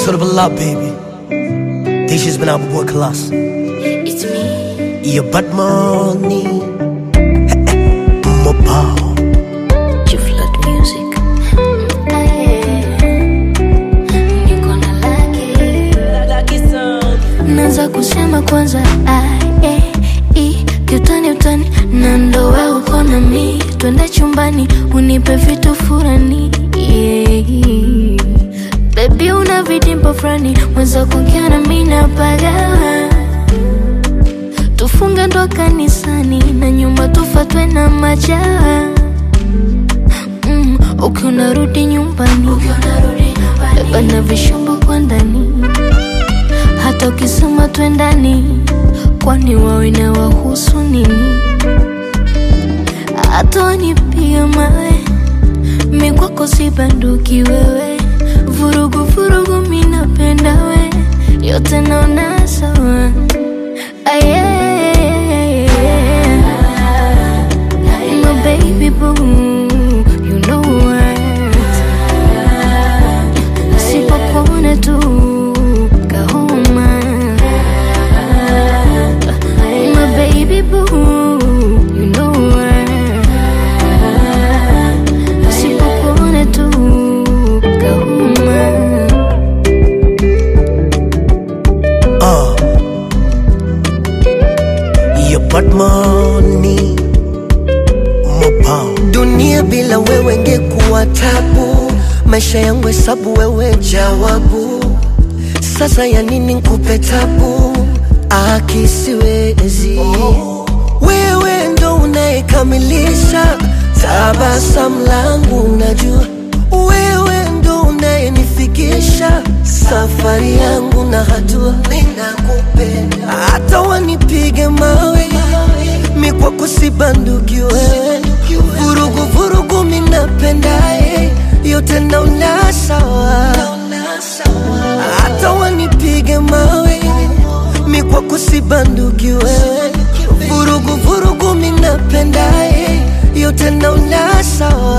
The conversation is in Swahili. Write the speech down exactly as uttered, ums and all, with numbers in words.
Suitable love, baby. This has been our boy Class. It's me. Your bad money. More power. You flood music. Niko na laki. Naanza kusema kwanza I, E, I, kiutani utani. Na ndo wewe uko na mi. Twende chumbani unipe vitu furani. Yeah. Baby una vidimpo frani. Mwenza kuongea na mimi napagawa. Tufunge ndo kanisani na nyumba tufatwe na majawa. mm, Ukiwa unarudi nyumbani beba na vishombo kwa ndani. Hata ukisema twendani, kwani wawe na wahusu nini? Hata wanipiga mawe, mi kwako si banduki wewe. Vurugu vurugu mi napenda we, yote naona sawa. Aye, my baby boo, you know what? Sipokuona tu kahoma. My baby boo, you know what? Sipokuona tu kahoma. Uh Your bad money. More power. Dunia bila wewe ngekuwa tabu. Maisha yangu hesabu wewe jawabu. Sasa ya nini nikupe tabu? Akisiwezi wewe ndo unayekamilisha tabasamu langu. Unajua wewe ndo unayenifikisha safari yangu na hatua. Ninakupenda hata wanipige mawe, mi kwako si banduki wewe. Vurugu vurugu mi napendaye, yote naona sawa. Hata wanipige mawe, mi kwako si banduki wewe. Vurugu vurugu mi napendaye, yote naona sawa.